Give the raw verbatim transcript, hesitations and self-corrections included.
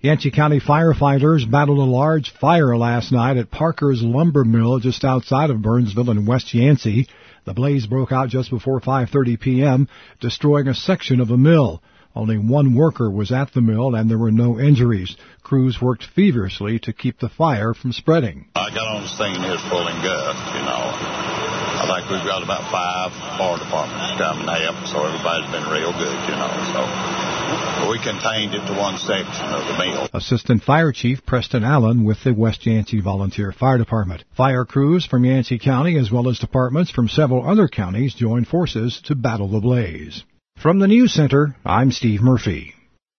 Yancey County firefighters battled a large fire last night at Parker's Lumber Mill just outside of Burnsville in West Yancey. The blaze broke out just before five thirty p.m., destroying a section of the mill. Only one worker was at the mill, and there were no injuries. Crews worked feverishly to keep the fire from spreading. I got on the scene here full and guffed, you know. I think we've got about five fire departments come and help, so everybody's been real good, you know. So we contained it to one section of the mill. Assistant Fire Chief Preston Allen with the West Yancey Volunteer Fire Department. Fire crews from Yancey County as well as departments from several other counties joined forces to battle the blaze. From the News Center, I'm Steve Murphy.